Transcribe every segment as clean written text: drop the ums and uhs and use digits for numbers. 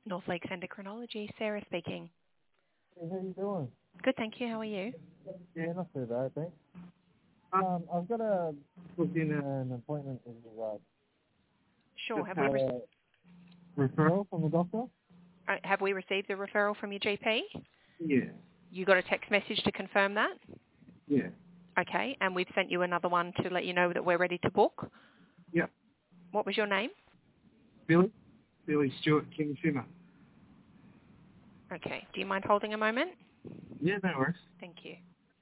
North Lakes Endocrinology, Sarah speaking. Hey, how you doing? Good, thank you. How are you? Yeah, not too bad, thanks. I've got to book in an appointment with you. Sure. Just had a referral from the doctor? Have we received the referral from your GP? Yeah. You got a text message to confirm that? Yeah. Okay, and we've sent you another one to let you know that we're ready to book. Yep. What was your name? Billy Stewart King Simmer. Okay, do you mind holding a moment? Yeah, no worries. Thank you.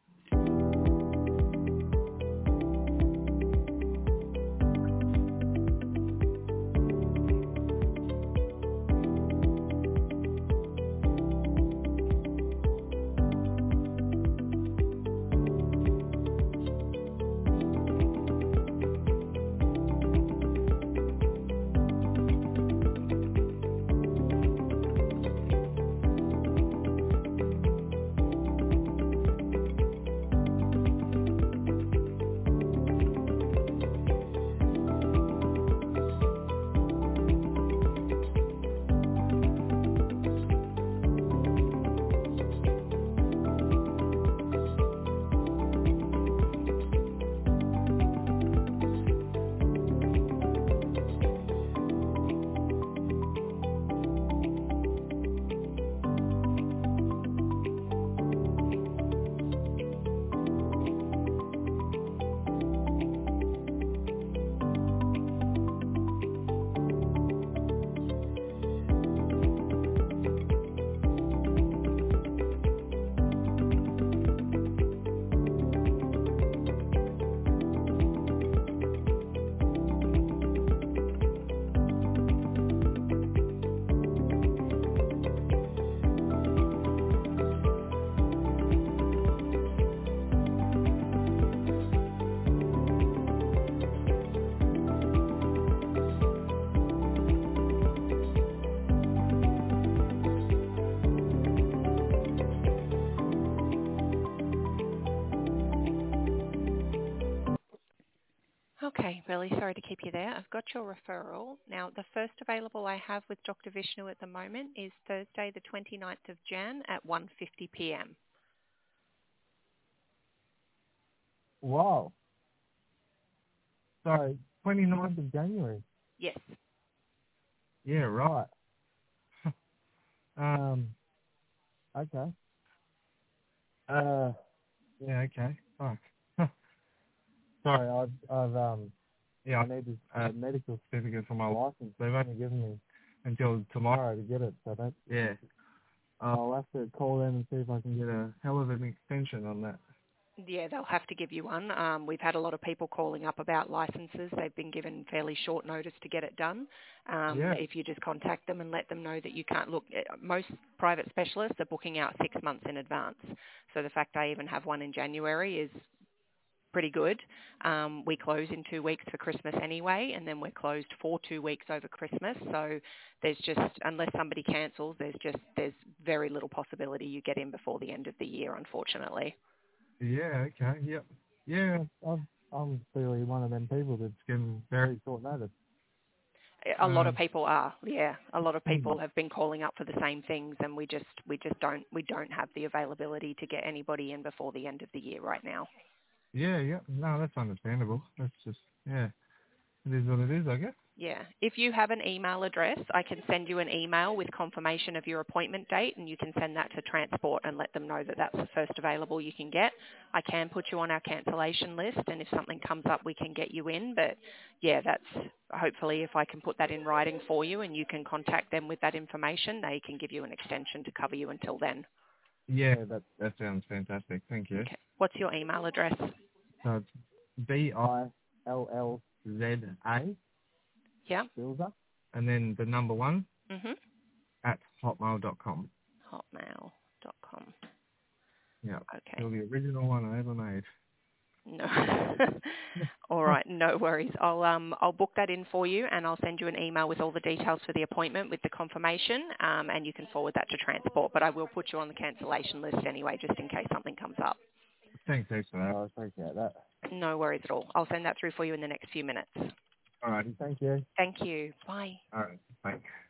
Okay, really sorry to keep you there. I've got your referral. Now, the first available I have with Dr. Vishnu at the moment is Thursday, the 29th of Jan at 1:50 p.m. Wow. Sorry, 29th of January. Yes. Yeah, right. Okay. Yeah, okay. Fuck. Sorry, I need a medical certificate for my license. They've only given me until tomorrow to get it, so that's... Yeah. I'll have to call them and see if I can get a hell of an extension on that. Yeah, they'll have to give you one. We've had a lot of people calling up about licenses. They've been given fairly short notice to get it done. Yeah. If you just contact them and let them know that you can't look, most private specialists are booking out 6 months in advance. So the fact I even have one in January is pretty good. We close in 2 weeks for Christmas anyway, and then we're closed for 2 weeks over Christmas. So there's just, unless somebody cancels, there's very little possibility you get in before the end of the year, unfortunately. Yeah, okay, yep. Yeah, I'm clearly one of them people that's given very short notice. A lot of people are, yeah. A lot of Mm. people have been calling up for the same things, and we don't have the availability to get anybody in before the end of the year right now. Yeah, no, that's understandable. That's just, yeah, it is what it is, I guess. Yeah. If you have an email address, I can send you an email with confirmation of your appointment date, and you can send that to transport and let them know that that's the first available you can get. I can put you on our cancellation list, and if something comes up, we can get you in. But, yeah, that's hopefully if I can put that in writing for you and you can contact them with that information, they can give you an extension to cover you until then. Yeah, that sounds fantastic. Thank you. Okay. What's your email address? So it's BILLZA, Yeah. Bilza, and then the number 1 Mhm. at hotmail.com. Hotmail.com. Yeah. Okay. You're the original one I ever made. No. All right, no worries. I'll book that in for you, and I'll send you an email with all the details for the appointment with the confirmation, and you can forward that to transport. But I will put you on the cancellation list anyway, just in case something comes up. Thanks, for that. I appreciate that. No worries at all. I'll send that through for you in the next few minutes. All right, thank you. Thank you. Bye. All right, thanks.